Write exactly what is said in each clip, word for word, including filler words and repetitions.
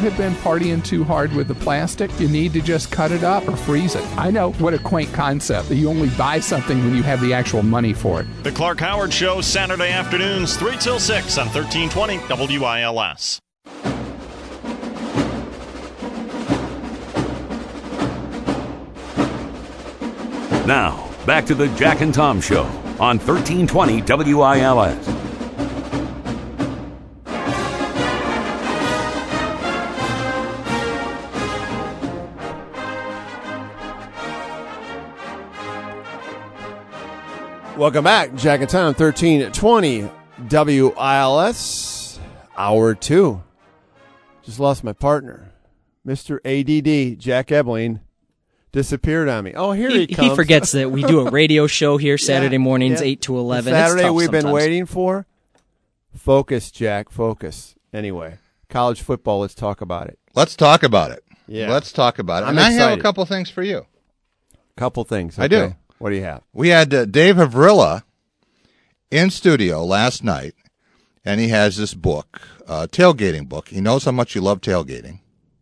have been partying too hard with the plastic, you need to just cut it up or freeze it. I know, what a quaint concept that you only buy something when you have the actual money for it. The Clark Howard Show, Saturday afternoons, three till six on thirteen twenty W I L S. Now, back to the Jack and Tom Show on thirteen twenty W I L S. Welcome back, Jack and Tom, thirteen twenty W I L S, hour two. Just lost my partner, Mister A D D, Jack Ebling, disappeared on me. Oh, here he, he comes. He forgets that we do a radio show here Saturday yeah, mornings, yeah. eight to eleven. The Saturday we've sometimes. been waiting for. Focus, Jack, focus. Anyway, college football, let's talk about it. Let's talk about it. Yeah. Let's talk about it. I'm and excited. I have a couple things for you. Couple things. Okay. I do. What do you have? We had uh, Dave Havrilla in studio last night, and he has this book, uh, tailgating book. He knows how much you love tailgating.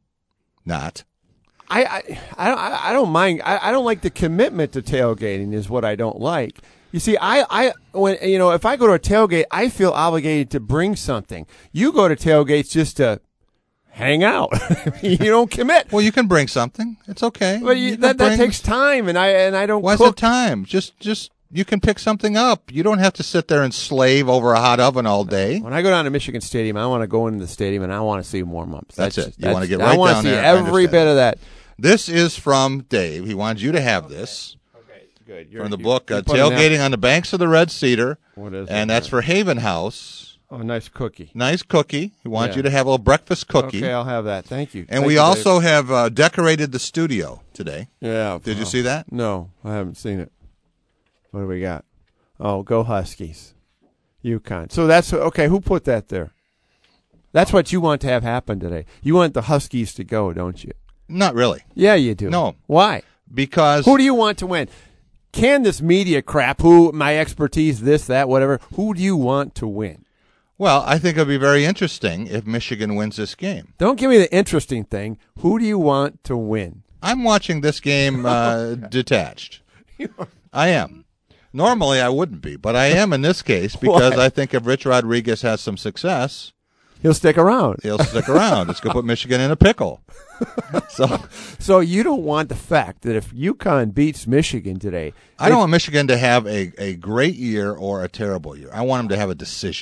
Not. I I, I don't I don't mind. I, I don't like the commitment to tailgating. Is what I don't like. You see, I, I when you know if I go to a tailgate, I feel obligated to bring something. You go to tailgates just to hang out. You don't commit. Well, you can bring something. It's okay. But you, you that, bring... that takes time, and I and I don't. Why's cook. it time? Just just you can pick something up. You don't have to sit there and slave over a hot oven all day. When I go down to Michigan Stadium, I want to go into the stadium and I want to see warm ups. That's, that's it. You that's, want to get right I want down to see there. every bit of that. This is from Dave. He wanted you to have this. Okay, good. You're, from the you, book, you uh, Tailgating on the Banks of the Red Cedar. What is and it, that's for Haven House. Oh, nice cookie. Nice cookie. He wants Yeah. you to have a little breakfast cookie. Okay, I'll have that. Thank you. And Thank we you, also Dave. have uh, decorated the studio today. Yeah. Did you oh. see that? No, I haven't seen it. What do we got? Oh, go Huskies. UConn. So that's, okay, who put that there? That's what you want to have happen today. You want the Huskies to go, don't you? Not really. Yeah, you do. No. Why? Because... Who do you want to win? Can this media crap, who, my expertise, this, that, whatever, who do you want to win? Well, I think it would be very interesting if Michigan wins this game. Don't give me the interesting thing. Who do you want to win? I'm watching this game uh, detached. I am. Normally I wouldn't be, but I am in this case because Why? I think if Rich Rodriguez has some success, he'll stick around. He'll stick around. It's going to put Michigan in a pickle. So, so you don't want the fact that if UConn beats Michigan today, I don't want Michigan to have a, a great year or a terrible year. I want them to have a decision.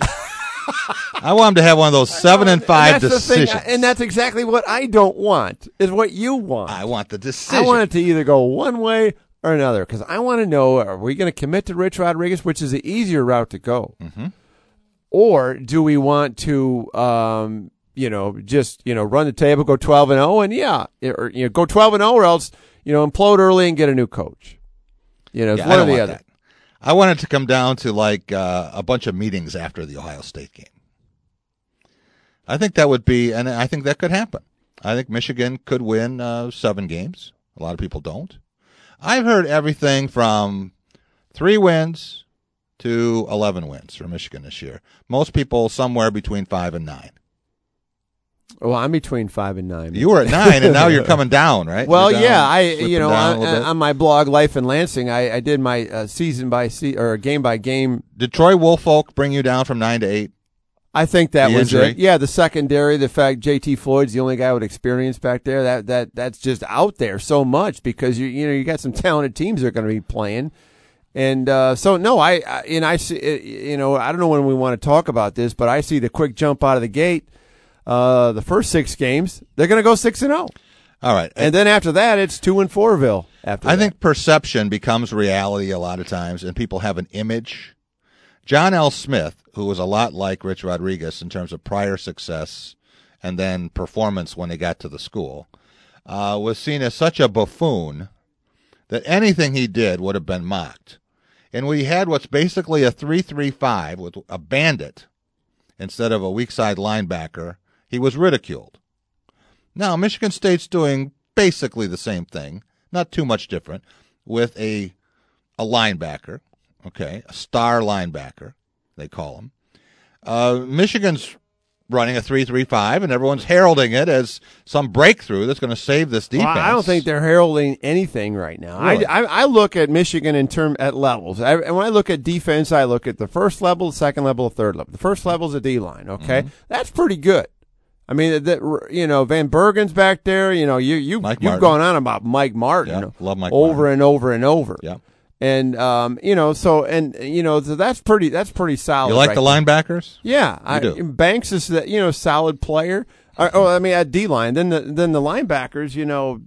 I want them to have one of those seven and five and that's decisions. The thing, and that's exactly what I don't want, is what you want. I want the decision. I want it to either go one way or another, because I want to know, are we going to commit to Rich Rodriguez, which is the easier route to go? Mm-hmm. Or do we want to, um, you know, just, you know, run the table, go twelve and oh, and yeah, or, you know, go twelve and oh, or else, you know, implode early and get a new coach. You know, it's yeah, one I or don't the want other. That. I want it to come down to like uh, a bunch of meetings after the Ohio State game. I think that would be, and I think that could happen. I think Michigan could win uh, seven games. A lot of people don't. I've heard everything from three wins to eleven wins for Michigan this year. Most people somewhere between five and nine. Well, I'm between five and nine. You were at nine, and now you're coming down, right? Well, down, yeah, I you know on, on, on my blog Life in Lansing, I, I did my uh, season by se- or game by game. Did Troy Woolfolk bring you down from nine to eight? I think that the was injury? it. Yeah, the secondary, the fact J T Floyd's the only guy with experience back there. That that that's just out there so much because you you know you got some talented teams that are going to be playing. And uh, so, no, I, I and I see, you know, I don't know when we want to talk about this, but I see the quick jump out of the gate. Uh, the first six games, they're going to go six and zero. All right, and then after that, it's two and fourville. After I that. think perception becomes reality a lot of times, and people have an image. John L. Smith, who was a lot like Rich Rodriguez in terms of prior success and then performance when they got to the school, uh, was seen as such a buffoon that anything he did would have been mocked. And we had what's basically a three three five with a bandit instead of a weak side linebacker. He was ridiculed. Now, Michigan State's doing basically the same thing, not too much different, with a a linebacker, okay, a star linebacker, they call him. Uh, Michigan's running a three three five, and everyone's heralding it as some breakthrough that's going to save this defense. Well, I don't think they're heralding anything right now. Really? I, I, I look at Michigan in term at levels. I, and when I look at defense, I look at the first level, the second level, the third level. The first level is a D-line, okay? Mm-hmm. That's pretty good. I mean, that, you know, Van Bergen's back there. You know, you, you, Mike you've Martin. gone on about Mike Martin Yeah, love Mike over Martin. and over and over. Yeah. And, um, you know, so, and, you know, so that's pretty, that's pretty solid. You like right the there. linebackers? Yeah. I, do. Banks is, the, you know, solid player. Or, oh, I mean, at D-line. Then the, then the linebackers, you know,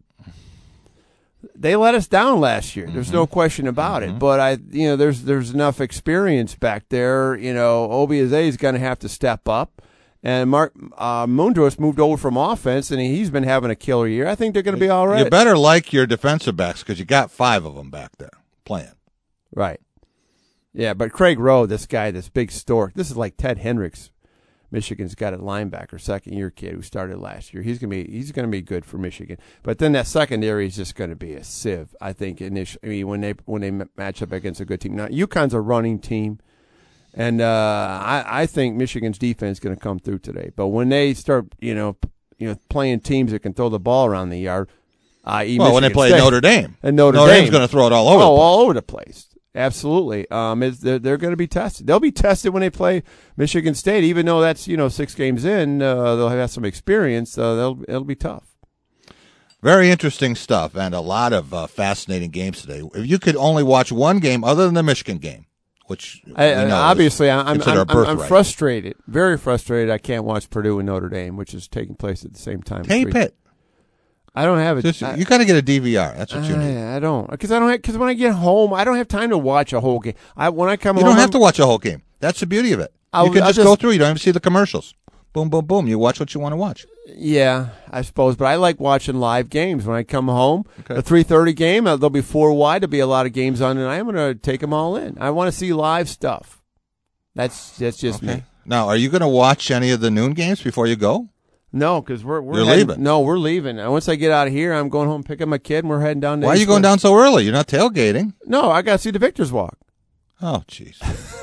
they let us down last year. There's mm-hmm. no question about mm-hmm. it. But I, you know, there's, there's enough experience back there. You know, Obieze is going to have to step up. And Mark uh, Mundros moved over from offense, and he's been having a killer year. I think they're going to be all right. You better like your defensive backs because you got five of them back there playing. Right. Yeah, but Craig Rowe, this guy, this big stork, this is like Ted Hendricks. Michigan's got a linebacker, second year kid who started last year. He's gonna be he's gonna be good for Michigan. But then that secondary is just gonna be a sieve, I think. Initially, I mean, when they when they match up against a good team. Now, UConn's a running team, and uh, I I think Michigan's defense is gonna come through today. But when they start, you know, you know, playing teams that can throw the ball around the yard. that is, well, Michigan when they play State. Notre Dame, and Notre, Notre Dame. Dame's going to throw it all over. Oh, the place. all over the place. Absolutely. Um, it's, they're they're going to be tested. They'll be tested when they play Michigan State, even though that's you know six games in. Uh, they'll have some experience. Uh, they'll it'll be tough. Very interesting stuff, and a lot of uh, fascinating games today. If you could only watch one game other than the Michigan game, which I, we know obviously is I'm I'm, considered I'm, a I'm birthright. frustrated, very frustrated. I can't watch Purdue and Notre Dame, which is taking place at the same time. Tape it. I don't have it. Just, I, you got to get a D V R. That's what you need. I, I don't because I don't because when I get home, I don't have time to watch a whole game. I when I come You home, don't have I'm, to watch a whole game. That's the beauty of it. I'll, you can I'll just, just go through. You don't even see the commercials. Boom, boom, boom. You watch what you want to watch. Yeah, I suppose, but I like watching live games when I come home. Okay. The three thirty game, uh, there'll be four wide. There'll be a lot of games on, and I'm going to take them all in. I want to see live stuff. That's that's just Okay. me. Now, are you going to watch any of the noon games before you go? No, because we're we're You're heading, leaving. No, we're leaving. And once I get out of here, I'm going home, pick up my kid, and we're heading down. To Why are you East going West. down so early? You're not tailgating. No, I got to see the Victor's Walk. Oh, jeez.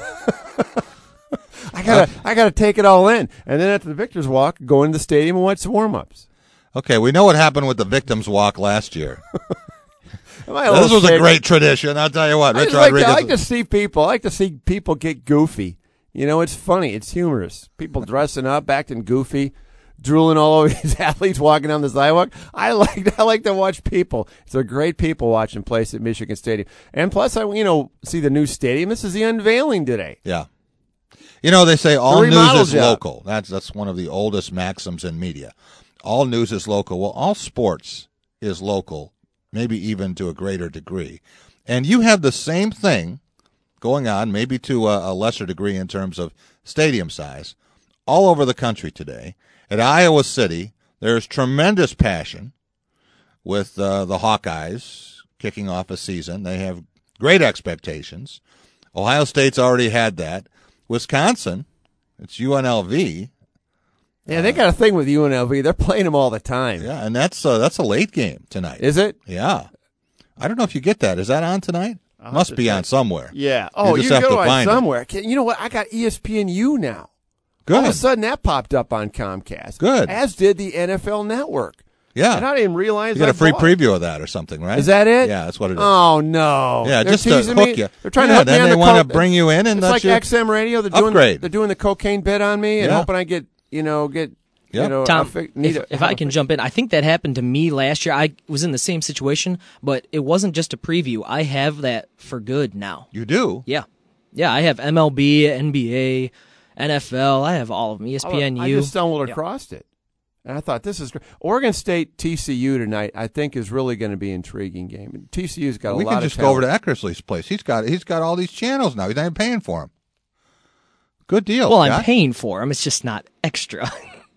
I gotta I gotta take it all in, and then after the Victor's Walk, go into the stadium and watch some warm ups. Okay, we know what happened with the Victims Walk last year. This This was a great tradition. I'll tell you what, I Rich just like, to, Rodriguez. I like to see people. I like to see people get goofy. You know, it's funny. It's humorous. People dressing up, acting goofy, drooling all over these athletes walking down the sidewalk. I like I like to watch people. It's a great people watching place at Michigan Stadium. And plus, I you know see the new stadium. This is the unveiling today. Yeah. You know, they say all The news remodel is job. local. That's that's one of the oldest maxims in media. All news is local. Well, all sports is local, maybe even to a greater degree. And you have the same thing going on, maybe to a, a lesser degree in terms of stadium size, all over the country today. At Iowa City, there's tremendous passion with uh, the Hawkeyes kicking off a season. They have great expectations. Ohio State's already had that. Wisconsin, it's U N L V. Yeah, they got a thing with U N L V. They're playing them all the time. Yeah, and that's uh, that's a late game tonight. Is it? Yeah. I don't know if you get that. Is that on tonight? I'll Must have be to on check. somewhere. Yeah. Oh, You you, just have go to on find it. somewhere. Can- You know what? I got E S P N U now. Good. All of a sudden, that popped up on Comcast. Good. As did the N F L Network. Yeah. And I didn't realize You get I a free bought. preview of that or something, right? Is that it? Yeah, that's what it is. Oh no! Yeah, They're just to teasing hook me. you. They're trying Yeah, to hook then me on they the wanna co- bring you in and it's let like you X M Radio. They're doing upgrade. they're doing the cocaine bit on me and Yeah. hoping I get you know get Yeah. you know Tom, a fi- need if, a- if I can jump in, I think that happened to me last year. I was in the same situation, but it wasn't just a preview. I have that for good now. You do? Yeah. Yeah, I have M L B, N B A, N F L. I have all of them, E S P N U. I just stumbled Yeah. across it, and I thought this is great. Oregon State T C U tonight. I think is really going to be an intriguing game. T C U's got a we lot can of just go over talent. to Eckersley's place. He's got he's got all these channels now. He's not even paying for them. Good deal. well, I'm Scott. paying for them. It's just not extra.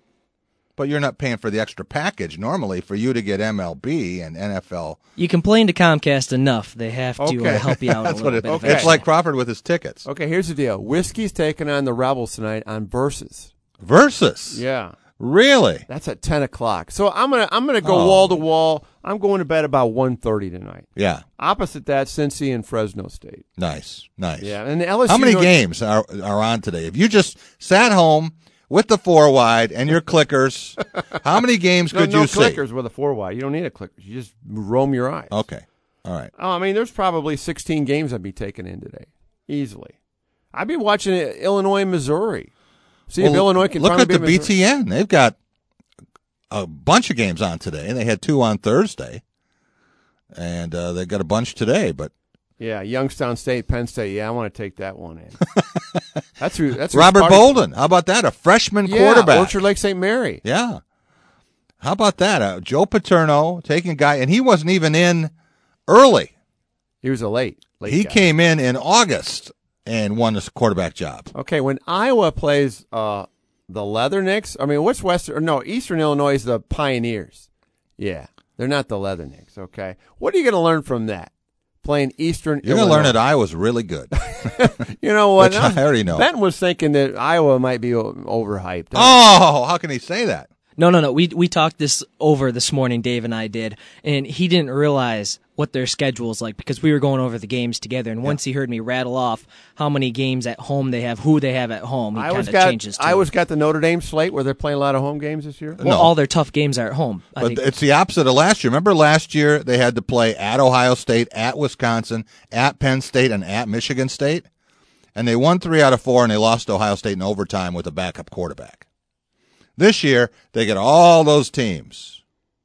But you're not paying for the extra package normally for you to get M L B and N F L. You complain to Comcast enough, they have to Okay. uh, help you out a That's little what it, bit. It's eventually. like Crawford with his tickets. Okay, here's the deal. Whiskey's taking on the Rebels tonight on Versus. Versus. Yeah. Really? That's at ten o'clock. So I'm gonna I'm gonna go Oh. wall to wall. I'm going to bed about one thirty tonight. Yeah. Opposite that, Cincy and Fresno State. Nice. Nice. Yeah, and the L S U. How many North- games are are on today? If you just sat home with the four wide and your clickers, how many games no, could no you see? clickers with a four wide. You don't need a clicker. You just roam your eyes. Okay. All right. Oh, I mean, there's probably sixteen games I'd be taking in today, easily. I'd be watching Illinois and Missouri. See well, if Illinois can look finally at the beat B T N. They've got a bunch of games on today. They had two on Thursday, and uh, they got a bunch today. But yeah, Youngstown State, Penn State. Yeah, I want to take that one in. that's who. That's who's Robert party- Bolden. How about that? A freshman yeah, quarterback. Orchard Lake Saint Mary. Yeah. How about that? Uh, Joe Paterno taking a guy, and he wasn't even in early. He was a late. late He guy. came in in August and won this quarterback job. Okay, when Iowa plays uh, the Leathernecks, I mean, what's Western? Or no, Eastern Illinois is the Pioneers. Yeah, they're not the Leathernecks. Okay, what are you going to learn from that? Playing Eastern, You're going to learn that Iowa's really good. You know what? Which I already know. Ben was thinking that Iowa might be o- overhyped. Oh, how can he say that? No, no, no. We we talked this over this morning, Dave and I did, and he didn't realize what their schedule is like because we were going over the games together. And once he heard me rattle off how many games at home they have, who they have at home, he kind Iowa's of got changes to Iowa's got the Notre Dame slate where they're playing a lot of home games this year. well, No. all their tough games are at home. I But think. it's the opposite of last year. Remember last year they had to play at Ohio State, at Wisconsin, at Penn State, and at Michigan State? And they won three out of four, and they lost to Ohio State in overtime with a backup quarterback. This year, they get all those teams.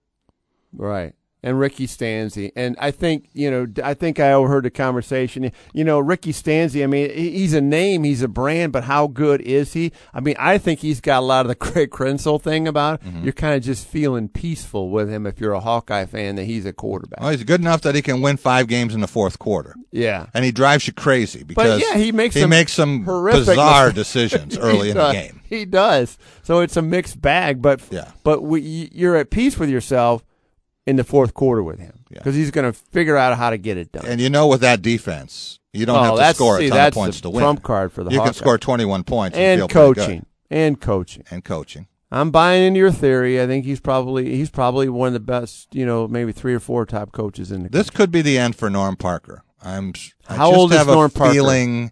Right. And Ricky Stanzi. And I think, you know, I think I overheard the conversation. You know, Ricky Stanzi, I mean, he's a name, he's a brand, but how good is he? I mean, I think he's got a lot of the Craig Krenzel thing about it. Mm-hmm. You're kind of just feeling peaceful with him if you're a Hawkeye fan that he's a quarterback. Well, he's good enough that he can win five games in the fourth quarter. Yeah. And he drives you crazy because but yeah, he makes he some, makes some horrific bizarre mistakes. decisions early in the does. game. He does. So it's a mixed bag, but Yeah. but we, you're at peace with yourself in the fourth quarter with him because Yeah. he's going to figure out how to get it done. And you know, with that defense, you don't Oh, have to that's- score see, a ton of that's points the to win. trump card for the You Hawkeyes. can score twenty-one points and, and feel pretty coaching good. and coaching. And coaching. I'm buying into your theory. I think he's probably he's probably one of the best, you know, maybe three or four top coaches in the This country. could be the end for Norm Parker. I'm. I How just old is have Norm a Parker? feeling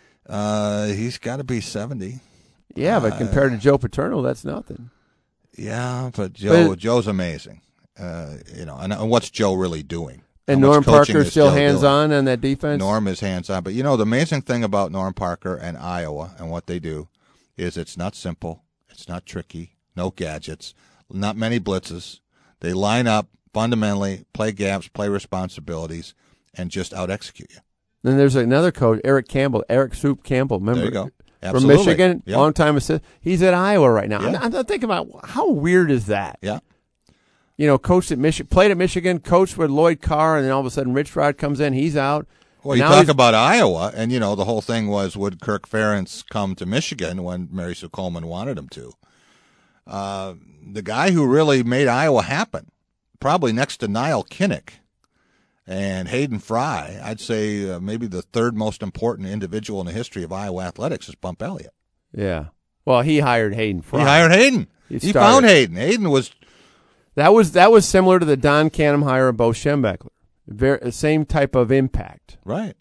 uh, he's got to be seventy. Yeah, but compared to Joe Paterno, that's nothing. Yeah, but Joe But- Joe's amazing. Uh, you know, and, and what's Joe really doing? And How much Norm coaching Parker's is still Joe hands doing? on on that defense. Norm is hands on, but you know the amazing thing about Norm Parker and Iowa and what they do is it's not simple, it's not tricky, no gadgets, not many blitzes. They line up fundamentally, play gaps, play responsibilities, and just out execute you. Then there's another coach, Eric Campbell, Eric Soup Campbell. Remember? There you go. From Absolutely. Michigan, Yep. long time assistant. He's at Iowa right now. Yeah. I'm, I'm thinking about how weird is that? Yeah. You know, coached at Michigan, played at Michigan, coached with Lloyd Carr, and then all of a sudden Rich Rod comes in. He's out. Well, And you now talk he's- about Iowa, and you know the whole thing was would Kirk Ferentz come to Michigan when Mary Sue Coleman wanted him to? Uh, the guy who really made Iowa happen, probably next to Niall Kinnick and Hayden Fry, I'd say uh, maybe the third most important individual in the history of Iowa athletics is Bump Elliott. Yeah. Well, he hired Hayden Fry. He hired Hayden. He He, started. found Hayden. Hayden was That was that was similar to the Don Canham hire of Bo Schembechler. Very same type of impact. right,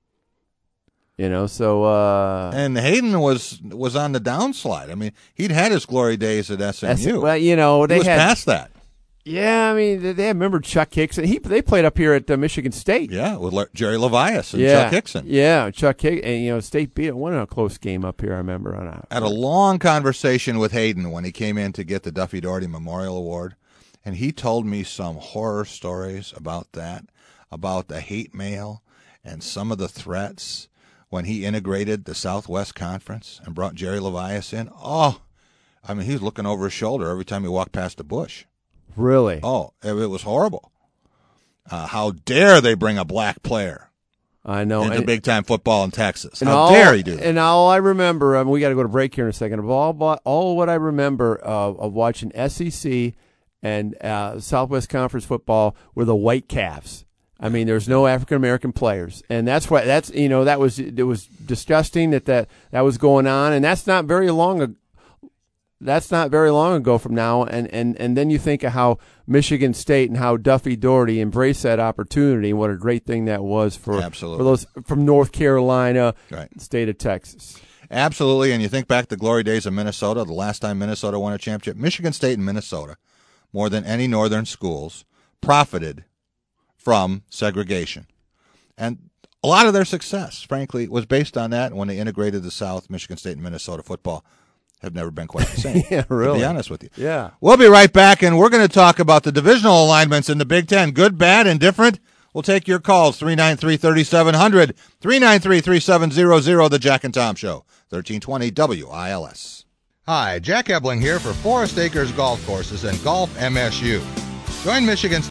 You know, so uh, and Hayden was was on the downslide. I mean, he'd had his glory days at S M U. that's- well, you know, he they was had past that. yeah. I mean, they, they remember Chuck Hickson. He they played up here at uh, Michigan State. Yeah, with Le- Jerry Levias and yeah, Chuck Hickson. Yeah, Chuck Hickson. And you know, State beat it. Won a close game up here. I remember on a, Had a long conversation with Hayden when he came in to get the Duffy Doherty Memorial Award, and he told me some horror stories about that, about the hate mail and some of the threats when he integrated the Southwest Conference and brought Jerry Levias in. Oh, I mean, he was looking over his shoulder every time he walked past a bush. really. Oh, it, it was horrible. Uh, how dare they bring a black player I know. into And- big-time football in Texas? And How all, dare he do that? And all I remember, I mean, we got to go to break here in a second. Of all, all what I remember uh, of watching S E C and uh, Southwest Conference football were the Whitecaps. I mean, there's no African American players, and that's why that's you know that was it was disgusting that, that that was going on, and that's not very long ago. That's not very long ago from now, and, and, and then you think of how Michigan State and how Duffy Doherty embraced that opportunity, and what a great thing that was for Absolutely. for those from North Carolina, Right. state of Texas. Absolutely, and you think back to the glory days of Minnesota, the last time Minnesota won a championship, Michigan State and Minnesota, more than any northern schools, profited from segregation. And a lot of their success, frankly, was based on that. When they integrated the South, Michigan State and Minnesota football have never been quite the same. Yeah, really. To be honest with you. Yeah. We'll be right back, and we're going to talk about the divisional alignments in the Big Ten, good, bad, and different. We'll take your calls, three nine three, three seven zero zero, three nine three, three seven zero zero, The Jack and Tom Show, thirteen twenty W I L S. Hi, Jack Ebling here for Forest Acres Golf Courses and Golf M S U. Join Michigan's